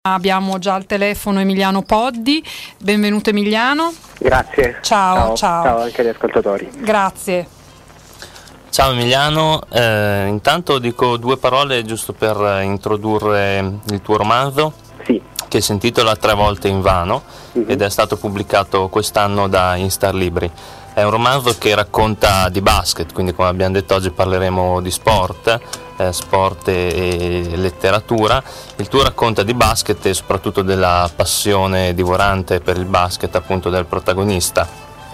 Abbiamo già al telefono Emiliano Poddi. Benvenuto Emiliano. Grazie. Ciao. Ciao anche agli ascoltatori. Grazie. Ciao Emiliano, intanto dico due parole giusto per introdurre il tuo romanzo, sì, che si intitola Tre volte invano ed è stato pubblicato quest'anno da Instar Libri. È un romanzo che racconta di basket, quindi come abbiamo detto oggi parleremo di sport e letteratura. Il tuo racconta di basket e soprattutto della passione divorante per il basket appunto del protagonista.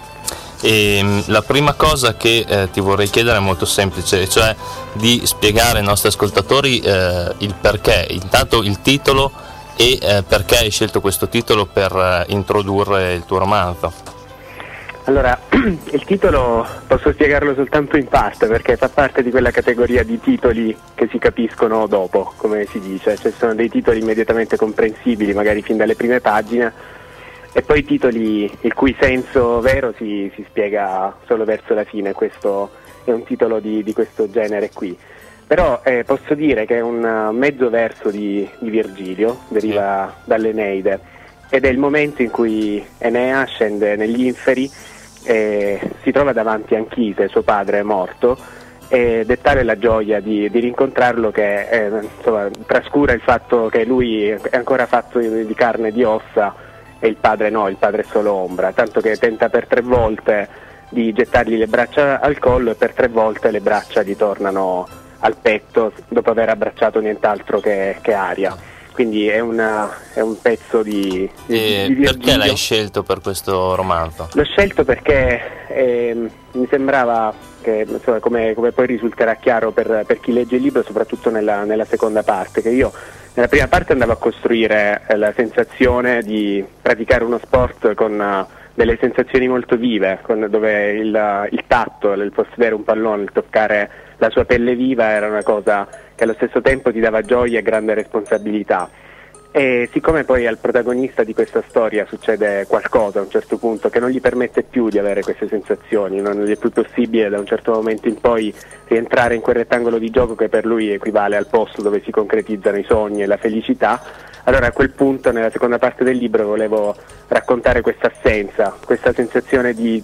E la prima cosa che ti vorrei chiedere è molto semplice, cioè di spiegare ai nostri ascoltatori il perché, intanto il titolo e perché hai scelto questo titolo per introdurre il tuo romanzo. Allora, il titolo posso spiegarlo soltanto in parte perché fa parte di quella categoria di titoli che si capiscono dopo, come si dice, cioè sono dei titoli immediatamente comprensibili, magari fin dalle prime pagine, e poi titoli il cui senso vero si spiega solo verso la fine. Questo è un titolo di questo genere qui. Però posso dire che è un mezzo verso di Virgilio, deriva dall'Eneide, ed è il momento in cui Enea scende negli inferi e si trova davanti a Anchise, suo padre è morto, ed è tale la gioia di rincontrarlo che trascura il fatto che lui è ancora fatto di carne e di ossa e il padre no, il padre è solo ombra, tanto che tenta per 3 volte di gettargli le braccia al collo e per 3 volte le braccia gli tornano al petto dopo aver abbracciato nient'altro che aria. Quindi è un pezzo di Virgilio. Perché l'hai scelto per questo romanzo? L'ho scelto perché mi sembrava che, insomma, come poi risulterà chiaro per chi legge il libro, soprattutto nella seconda parte, che io nella prima parte andavo a costruire la sensazione di praticare uno sport con delle sensazioni molto vive, dove il tatto, il possedere un pallone, il toccare la sua pelle viva era una cosa che allo stesso tempo ti dava gioia e grande responsabilità. E siccome poi al protagonista di questa storia succede qualcosa a un certo punto che non gli permette più di avere queste sensazioni, non gli è più possibile da un certo momento in poi rientrare in quel rettangolo di gioco che per lui equivale al posto dove si concretizzano i sogni e la felicità, allora a quel punto nella seconda parte del libro volevo raccontare questa assenza, questa sensazione di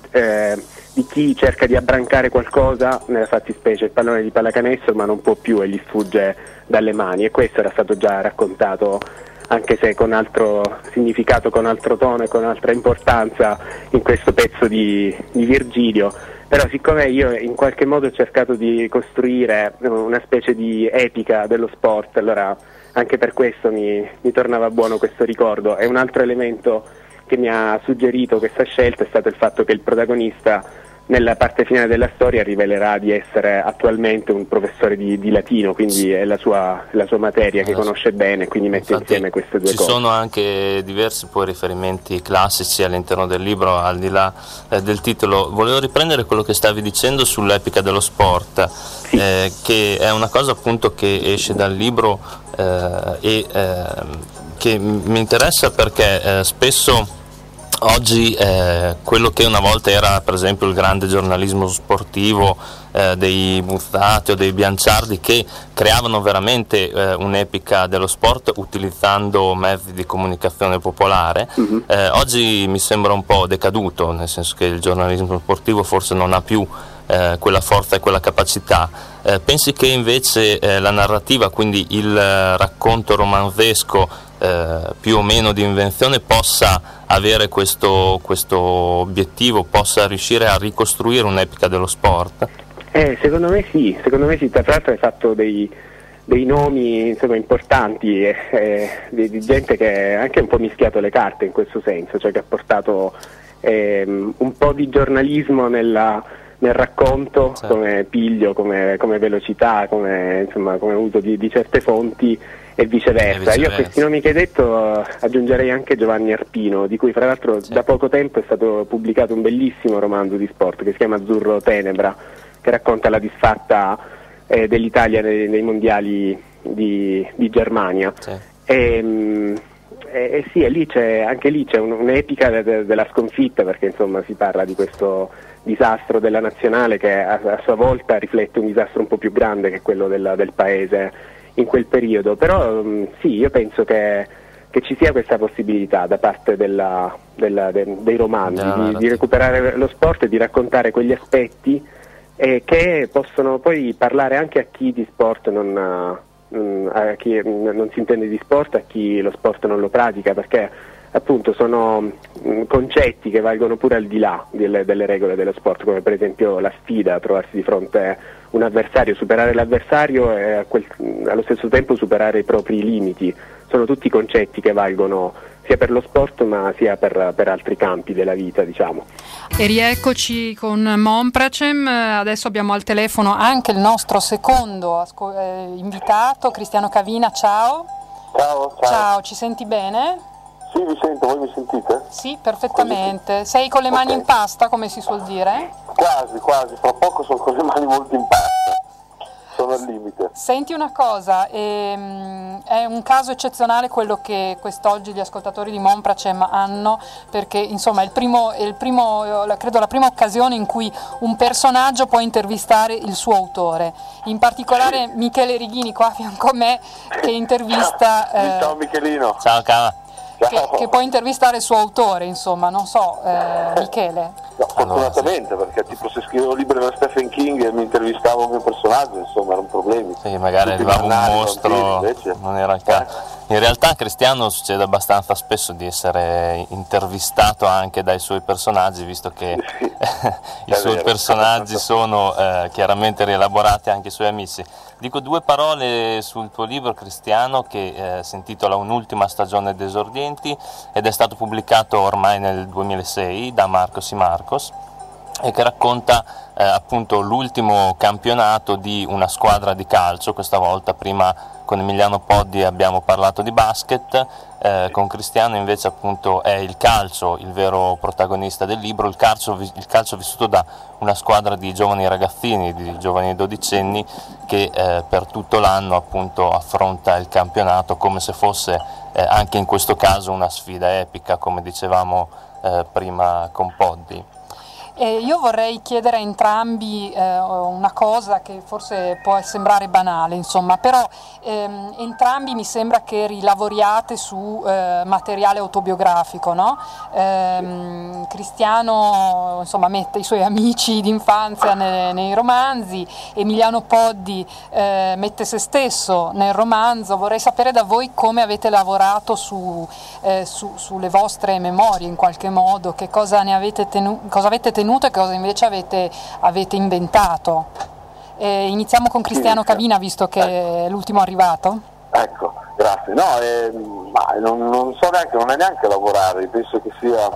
chi cerca di abbrancare qualcosa, nella fattispecie il pallone di pallacanestro, ma non può più e gli sfugge dalle mani, e questo era stato già raccontato, anche se con altro significato, con altro tono e con altra importanza in questo pezzo di Virgilio. Però siccome io in qualche modo ho cercato di costruire una specie di epica dello sport, allora anche per questo mi tornava buono questo ricordo. E un altro elemento che mi ha suggerito questa scelta è stato il fatto che il protagonista nella parte finale della storia rivelerà di essere attualmente un professore di latino, quindi è la sua materia che conosce bene, quindi mette insieme queste due cose. Ci sono anche diversi poi riferimenti classici all'interno del libro, al di là del titolo. Volevo riprendere quello che stavi dicendo sull'epica dello sport, sì. Che è una cosa appunto che esce dal libro che mi interessa perché spesso oggi quello che una volta era per esempio il grande giornalismo sportivo dei Buzzati o dei Bianciardi, che creavano veramente un'epica dello sport utilizzando mezzi di comunicazione popolare, oggi mi sembra un po' decaduto, nel senso che il giornalismo sportivo forse non ha più quella forza e quella capacità. Pensi che invece la narrativa, quindi il racconto romanzesco più o meno di invenzione, possa avere questo obiettivo, possa riuscire a ricostruire un'epica dello sport? Secondo me sì, tra l'altro hai fatto dei nomi insomma importanti, di gente che ha anche un po' mischiato le carte in questo senso, cioè che ha portato un po' di giornalismo nel racconto, certo, come piglio, come velocità, come uso di certe fonti e viceversa. Io a questi nomi che hai detto aggiungerei anche Giovanni Arpino, di cui fra l'altro da poco tempo è stato pubblicato un bellissimo romanzo di sport che si chiama Azzurro Tenebra, che racconta la disfatta dell'Italia nei mondiali di Germania. Sì. Sì, e anche lì c'è un'epica della sconfitta, perché insomma si parla di questo disastro della nazionale che a sua volta riflette un disastro un po' più grande che quello del paese in quel periodo. Però sì, io penso che che ci sia questa possibilità da parte dei romanzi di recuperare lo sport e di raccontare quegli aspetti che possono poi parlare anche a chi di sport a chi non si intende di sport, a chi lo sport non lo pratica, perché appunto sono concetti che valgono pure al di là delle regole dello sport, come per esempio la sfida, trovarsi di fronte a un avversario, superare l'avversario e allo stesso tempo superare i propri limiti. Sono tutti concetti che valgono sia per lo sport ma sia per altri campi della vita, diciamo. E rieccoci con Monpracem. Adesso abbiamo al telefono anche il nostro secondo invitato, Cristiano Cavina. Ciao. Ciao, ci senti bene? Sì, vi sento, voi mi sentite? Sì, perfettamente. Sei con le mani in pasta, come si suol dire? Quasi, fra poco sono con le mani molto in pasta. Sono al limite. Senti una cosa, è un caso eccezionale quello che quest'oggi gli ascoltatori di Monpracem hanno, perché insomma è credo la prima occasione in cui un personaggio può intervistare il suo autore, in particolare Michele Righini qua a fianco a me che intervista ciao Michelino. Ciao Cava. Che può intervistare il suo autore, insomma, non so, Michele. No, fortunatamente, perché tipo se scrivevo libri da Stephen King e mi intervistavo il mio personaggio, insomma, erano problemi. Sì, magari arrivava un mostro, non era il caso. In realtà Cristiano succede abbastanza spesso di essere intervistato anche dai suoi personaggi, visto che i suoi personaggi sono chiaramente rielaborati anche i suoi amici. Dico due parole sul tuo libro, Cristiano, che si intitola Un'ultima stagione d'esordienti ed è stato pubblicato ormai nel 2006 da Marcos y Marcos, e che racconta appunto l'ultimo campionato di una squadra di calcio. Questa volta prima con Emiliano Poddi abbiamo parlato di basket, con Cristiano invece appunto è il calcio il vero protagonista del libro, il calcio vissuto da una squadra di giovani ragazzini, di giovani dodicenni che per tutto l'anno appunto affronta il campionato come se fosse anche in questo caso una sfida epica, come dicevamo prima con Poddi. Io vorrei chiedere a entrambi una cosa che forse può sembrare banale, insomma, però entrambi mi sembra che rilavoriate su materiale autobiografico, no? Cristiano insomma mette i suoi amici d'infanzia nei romanzi, Emiliano Poddi mette se stesso nel romanzo. Vorrei sapere da voi come avete lavorato sulle vostre memorie in qualche modo, che cosa ne avete cosa avete tenuto e cosa invece avete inventato. Iniziamo con Cristiano Cavina, visto che è l'ultimo arrivato. Ecco, grazie. No, non so neanche, non è neanche lavorare, penso che sia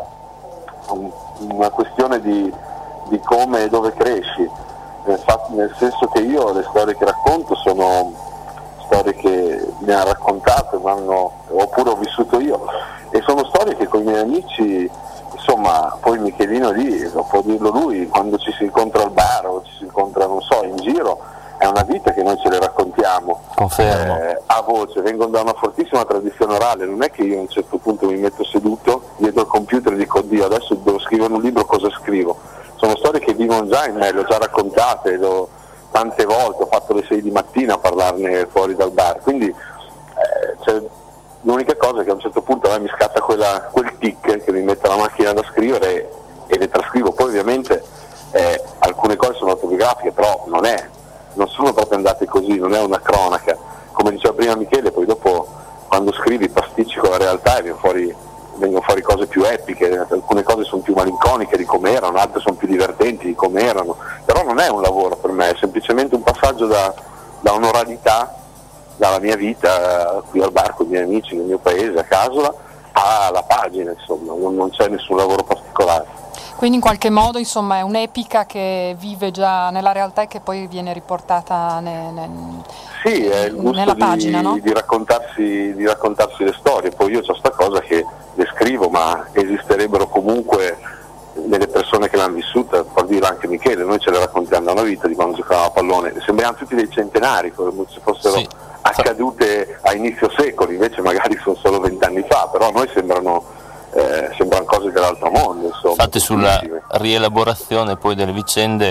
una questione di come e dove cresci, nel senso che io le storie che racconto sono storie che mi hanno raccontato, oppure ho vissuto io, e sono storie che con i miei amici, insomma, poi Michelino lì, può dirlo lui, quando ci si incontra al bar o ci si incontra, non so, in giro, è una vita che noi ce le raccontiamo. Confermo. A voce, vengono da una fortissima tradizione orale, non è che io a un certo punto mi metto seduto dietro il computer e dico oddio adesso devo scrivere un libro, cosa scrivo? Sono storie che vivono già in me, le ho già raccontate, tante volte, ho fatto le 6 di mattina a parlarne fuori dal bar, quindi l'unica cosa è che a un certo punto a me mi scatta quel tic che mi mette la macchina da scrivere e le trascrivo. Poi ovviamente alcune cose sono autobiografiche, però non sono proprio andate così, non è una cronaca. Come diceva prima Michele, poi dopo quando scrivi pasticci con la realtà e vengono fuori cose più epiche, alcune cose sono più malinconiche di come erano, altre sono più divertenti di come erano, però non è un lavoro per me, è semplicemente un passaggio da un'oralità, dalla mia vita qui al bar con i miei amici nel mio paese, a Casola, alla pagina, insomma, non c'è nessun lavoro particolare. Quindi in qualche modo insomma è un'epica che vive già nella realtà e che poi viene riportata sì, è il gusto nella pagina, no? di raccontarsi le storie. Poi io ho sta cosa che le scrivo, ma esisterebbero comunque delle persone che l'hanno vissuta, per dirlo anche Michele, noi ce le raccontiamo da una vita di quando giocavamo a pallone, sembriamo tutti dei centenari, come se fossero accadute a inizio secolo, invece magari sono solo 20 anni fa, però a noi sembrano cose dell'altro mondo, insomma. Infatti sulla rielaborazione poi delle vicende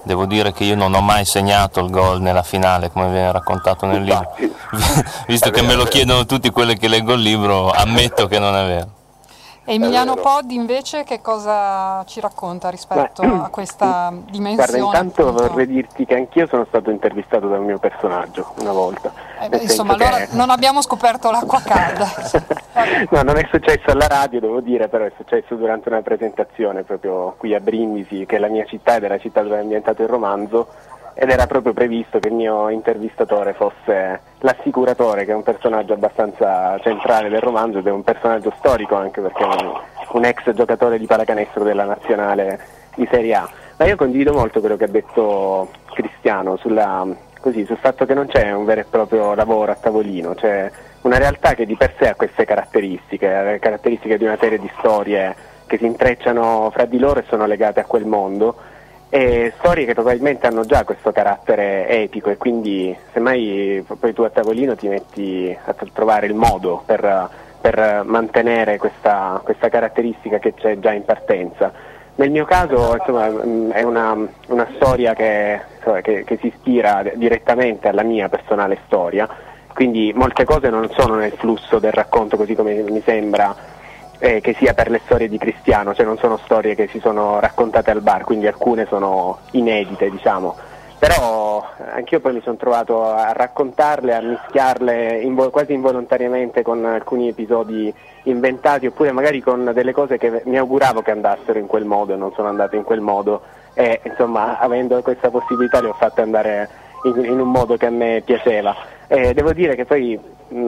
devo dire che io non ho mai segnato il gol nella finale come viene raccontato nel libro. Visto che me lo chiedono tutti quelli che leggo il libro, ammetto che non è vero. Emiliano Poddi invece che cosa ci racconta rispetto a questa dimensione? Guarda, intanto vorrei dirti che anch'io sono stato intervistato da un mio personaggio una volta. Insomma, allora non abbiamo scoperto l'acqua calda. No, non è successo alla radio, devo dire, però è successo durante una presentazione proprio qui a Brindisi, che è la mia città ed è la città dove è ambientato il romanzo, ed era proprio previsto che il mio intervistatore fosse l'assicuratore, che è un personaggio abbastanza centrale del romanzo ed è un personaggio storico anche perché è un ex giocatore di pallacanestro della nazionale di Serie A. Ma io condivido molto quello che ha detto Cristiano sul fatto che non c'è un vero e proprio lavoro a tavolino, c'è una realtà che di per sé ha queste caratteristiche, le caratteristiche di una serie di storie che si intrecciano fra di loro e sono legate a quel mondo, e storie che probabilmente hanno già questo carattere epico, e quindi semmai poi tu a tavolino ti metti a trovare il modo per mantenere questa caratteristica che c'è già in partenza. Nel mio caso insomma, è una storia che si ispira direttamente alla mia personale storia, quindi molte cose non sono nel flusso del racconto così come mi sembra che sia per le storie di Cristiano, cioè non sono storie che si sono raccontate al bar, quindi alcune sono inedite, diciamo. Però anch'io poi mi sono trovato a raccontarle, a mischiarle quasi involontariamente con alcuni episodi inventati, oppure magari con delle cose che mi auguravo che andassero in quel modo e non sono andate in quel modo, e insomma avendo questa possibilità le ho fatte andare in un modo che a me piaceva. Devo dire che poi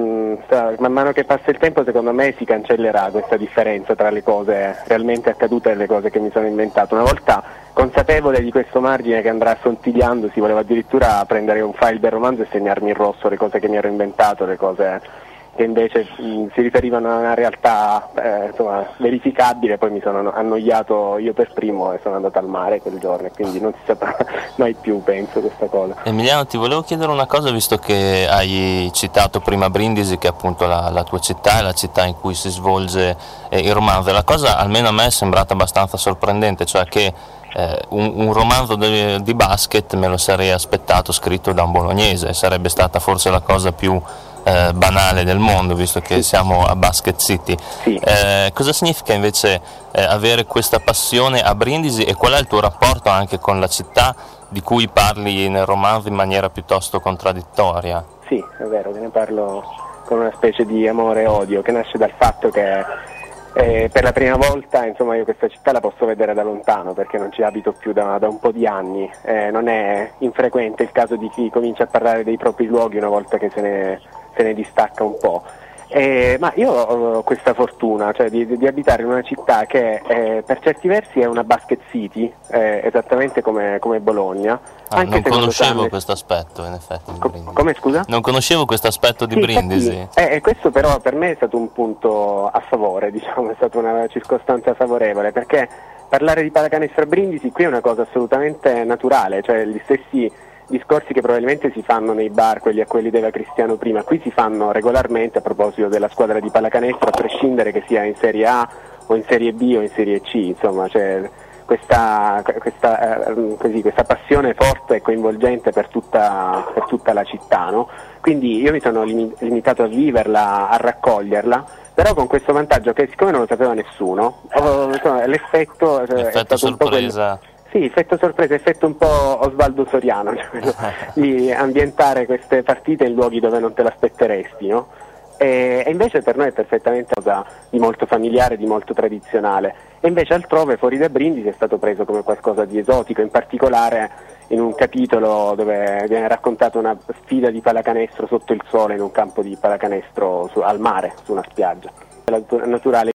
man mano che passa il tempo secondo me si cancellerà questa differenza tra le cose realmente accadute e le cose che mi sono inventato. Una volta consapevole di questo margine che andrà assottigliando, si voleva addirittura prendere un file del romanzo e segnarmi in rosso le cose che mi ero inventato, le cose che invece si riferivano a una realtà verificabile. Poi mi sono annoiato io per primo e sono andato al mare quel giorno, e quindi non si saprà mai più, penso, questa cosa. Emiliano, ti volevo chiedere una cosa, visto che hai citato prima Brindisi, che è appunto la tua città, è la città in cui si svolge il romanzo. La cosa almeno a me è sembrata abbastanza sorprendente, cioè che un romanzo di basket me lo sarei aspettato scritto da un bolognese, sarebbe stata forse la cosa più banale del mondo, visto che siamo a Basket City. Sì. Cosa significa invece avere questa passione a Brindisi, e qual è il tuo rapporto anche con la città di cui parli nel romanzo in maniera piuttosto contraddittoria? Sì, è vero, che ne parlo con una specie di amore e odio che nasce dal fatto che per la prima volta insomma io questa città la posso vedere da lontano, perché non ci abito più da un po' di anni. Non è infrequente il caso di chi comincia a parlare dei propri luoghi una volta che se ne distacca un po'. Ma io ho questa fortuna, cioè di abitare in una città che per certi versi è una basket city, esattamente come Bologna. Non conoscevo questo aspetto, in effetti. Come, scusa? Non conoscevo questo aspetto di Brindisi. Questo però per me è stato un punto a favore, diciamo, è stata una circostanza favorevole, perché parlare di pallacanestro a Brindisi qui è una cosa assolutamente naturale, cioè gli stessi discorsi che probabilmente si fanno nei bar, quelli a quelli della Cristiano prima, qui si fanno regolarmente a proposito della squadra di pallacanestro, a prescindere che sia in Serie A o in Serie B o in Serie C, insomma c'è questa passione forte e coinvolgente per tutta la città, no? Quindi io mi sono limitato a viverla, a raccoglierla, però con questo vantaggio che siccome non lo sapeva nessuno, l'effetto è stato sorpresa. Sì, effetto sorpresa, effetto un po' Osvaldo Soriano, cioè quello di ambientare queste partite in luoghi dove non te l'aspetteresti, no? E invece per noi è perfettamente cosa di molto familiare, di molto tradizionale, e invece altrove fuori da Brindisi è stato preso come qualcosa di esotico, in particolare in un capitolo dove viene raccontata una sfida di pallacanestro sotto il sole in un campo di pallacanestro al mare, su una spiaggia. La naturale